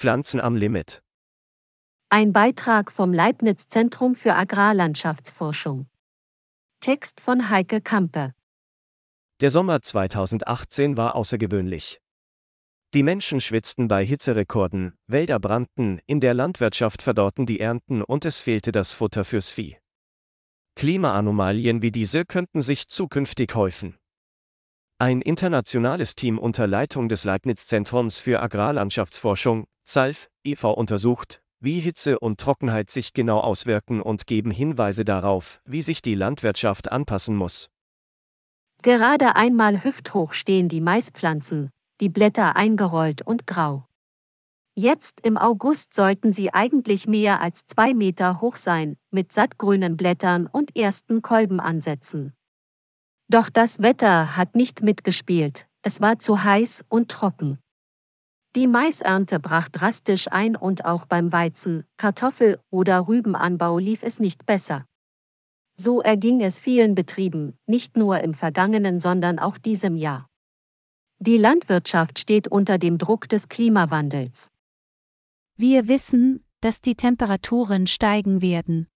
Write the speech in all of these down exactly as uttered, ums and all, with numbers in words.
Pflanzen am Limit. Ein Beitrag vom Leibniz-Zentrum für Agrarlandschaftsforschung. Text von Heike Kampe. Der Sommer zweitausendachtzehn war außergewöhnlich. Die Menschen schwitzten bei Hitzerekorden, Wälder brannten, in der Landwirtschaft verdorrten die Ernten und es fehlte das Futter fürs Vieh. Klimaanomalien wie diese könnten sich zukünftig häufen. Ein internationales Team unter Leitung des Leibniz-Zentrums für Agrarlandschaftsforschung, Z A L F, e V untersucht, wie Hitze und Trockenheit sich genau auswirken und geben Hinweise darauf, wie sich die Landwirtschaft anpassen muss. Gerade einmal hüfthoch stehen die Maispflanzen, die Blätter eingerollt und grau. Jetzt im August sollten sie eigentlich mehr als zwei Meter hoch sein, mit sattgrünen Blättern und ersten Kolbenansätzen. Doch das Wetter hat nicht mitgespielt, es war zu heiß und trocken. Die Maisernte brach drastisch ein und auch beim Weizen-, Kartoffel- oder Rübenanbau lief es nicht besser. So erging es vielen Betrieben, nicht nur im vergangenen, sondern auch diesem Jahr. Die Landwirtschaft steht unter dem Druck des Klimawandels. Wir wissen, dass die Temperaturen steigen werden.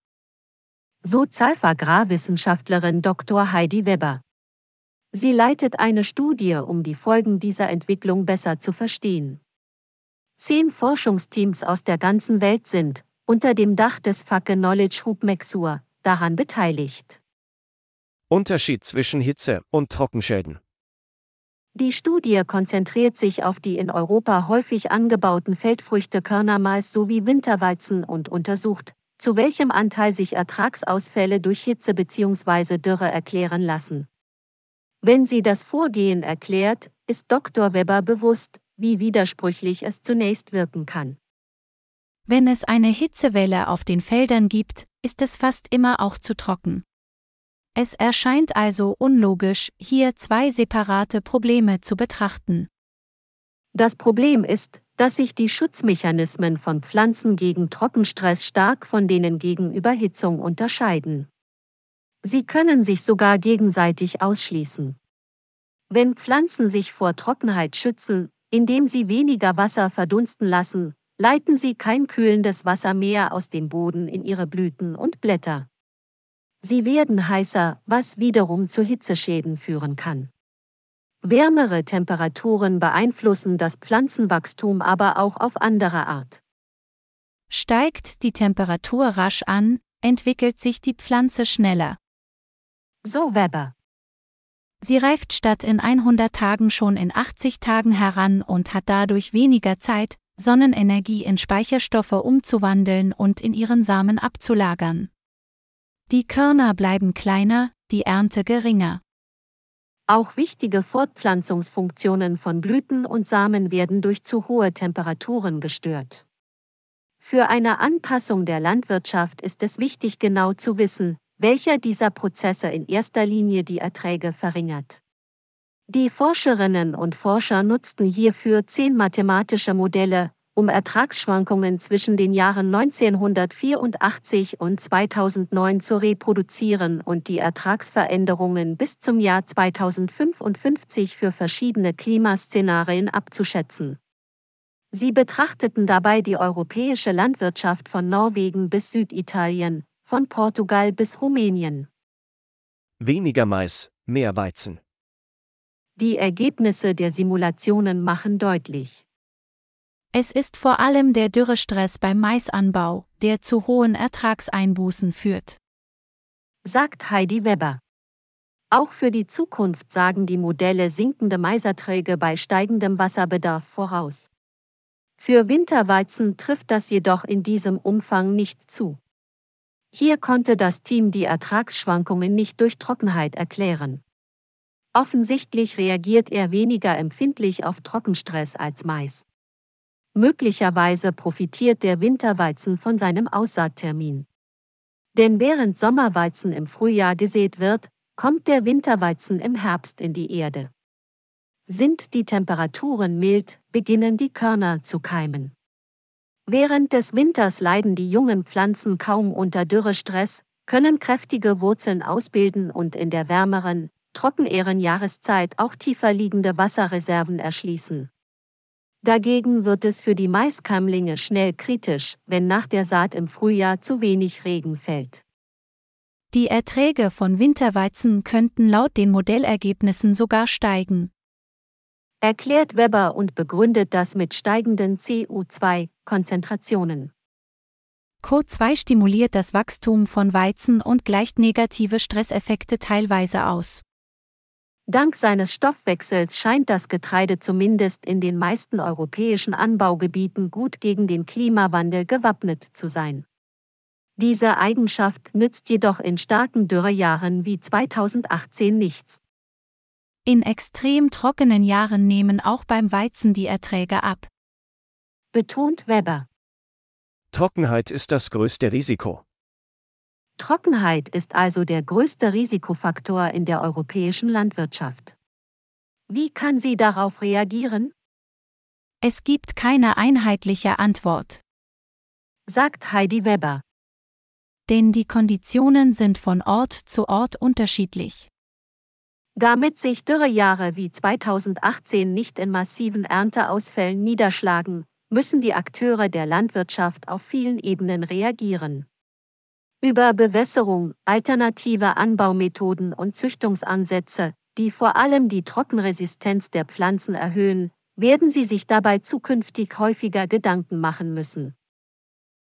So Z A L F-Agrarwissenschaftlerin Doktor Heidi Weber. Sie leitet eine Studie, um die Folgen dieser Entwicklung besser zu verstehen. Zehn Forschungsteams aus der ganzen Welt sind, unter dem Dach des Fake Knowledge Hub Mexur, daran beteiligt. Unterschied zwischen Hitze- und Trockenschäden. Die Studie konzentriert sich auf die in Europa häufig angebauten Feldfrüchte Körnermais sowie Winterweizen und untersucht, zu welchem Anteil sich Ertragsausfälle durch Hitze bzw. Dürre erklären lassen. Wenn sie das Vorgehen erklärt, ist Doktor Weber bewusst, wie widersprüchlich es zunächst wirken kann. Wenn es eine Hitzewelle auf den Feldern gibt, ist es fast immer auch zu trocken. Es erscheint also unlogisch, hier zwei separate Probleme zu betrachten. Das Problem ist, dass sich die Schutzmechanismen von Pflanzen gegen Trockenstress stark von denen gegen Überhitzung unterscheiden. Sie können sich sogar gegenseitig ausschließen. Wenn Pflanzen sich vor Trockenheit schützen, indem sie weniger Wasser verdunsten lassen, leiten sie kein kühlendes Wasser mehr aus dem Boden in ihre Blüten und Blätter. Sie werden heißer, was wiederum zu Hitzeschäden führen kann. Wärmere Temperaturen beeinflussen das Pflanzenwachstum aber auch auf andere Art. Steigt die Temperatur rasch an, entwickelt sich die Pflanze schneller. So Weber. Sie reift statt in hundert Tagen schon in achtzig Tagen heran und hat dadurch weniger Zeit, Sonnenenergie in Speicherstoffe umzuwandeln und in ihren Samen abzulagern. Die Körner bleiben kleiner, die Ernte geringer. Auch wichtige Fortpflanzungsfunktionen von Blüten und Samen werden durch zu hohe Temperaturen gestört. Für eine Anpassung der Landwirtschaft ist es wichtig, genau zu wissen, welcher dieser Prozesse in erster Linie die Erträge verringert. Die Forscherinnen und Forscher nutzten hierfür zehn mathematische Modelle, um Ertragsschwankungen zwischen den Jahren neunzehnhundertvierundachtzig und zweitausendneun zu reproduzieren und die Ertragsveränderungen bis zum Jahr zweitausendfünfundfünfzig für verschiedene Klimaszenarien abzuschätzen. Sie betrachteten dabei die europäische Landwirtschaft von Norwegen bis Süditalien, von Portugal bis Rumänien. Weniger Mais, mehr Weizen. Die Ergebnisse der Simulationen machen deutlich: Es ist vor allem der Dürrestress beim Maisanbau, der zu hohen Ertragseinbußen führt, sagt Heidi Weber. Auch für die Zukunft sagen die Modelle sinkende Maiserträge bei steigendem Wasserbedarf voraus. Für Winterweizen trifft das jedoch in diesem Umfang nicht zu. Hier konnte das Team die Ertragsschwankungen nicht durch Trockenheit erklären. Offensichtlich reagiert er weniger empfindlich auf Trockenstress als Mais. Möglicherweise profitiert der Winterweizen von seinem Aussaattermin. Denn während Sommerweizen im Frühjahr gesät wird, kommt der Winterweizen im Herbst in die Erde. Sind die Temperaturen mild, beginnen die Körner zu keimen. Während des Winters leiden die jungen Pflanzen kaum unter Dürrestress, können kräftige Wurzeln ausbilden und in der wärmeren, trockeneren Jahreszeit auch tiefer liegende Wasserreserven erschließen. Dagegen wird es für die Maiskeimlinge schnell kritisch, wenn nach der Saat im Frühjahr zu wenig Regen fällt. Die Erträge von Winterweizen könnten laut den Modellergebnissen sogar steigen, erklärt Weber und begründet das mit steigenden C O zwei Konzentrationen. Co zwei stimuliert das Wachstum von Weizen und gleicht negative Stresseffekte teilweise aus. Dank seines Stoffwechsels scheint das Getreide zumindest in den meisten europäischen Anbaugebieten gut gegen den Klimawandel gewappnet zu sein. Diese Eigenschaft nützt jedoch in starken Dürrejahren wie zweitausendachtzehn nichts. In extrem trockenen Jahren nehmen auch beim Weizen die Erträge ab, betont Weber. Trockenheit ist das größte Risiko. Trockenheit ist also der größte Risikofaktor in der europäischen Landwirtschaft. Wie kann sie darauf reagieren? Es gibt keine einheitliche Antwort, sagt Heidi Weber. Denn die Konditionen sind von Ort zu Ort unterschiedlich. Damit sich Dürrejahre wie zweitausendachtzehn nicht in massiven Ernteausfällen niederschlagen, müssen die Akteure der Landwirtschaft auf vielen Ebenen reagieren. Über Bewässerung, alternative Anbaumethoden und Züchtungsansätze, die vor allem die Trockenresistenz der Pflanzen erhöhen, werden sie sich dabei zukünftig häufiger Gedanken machen müssen.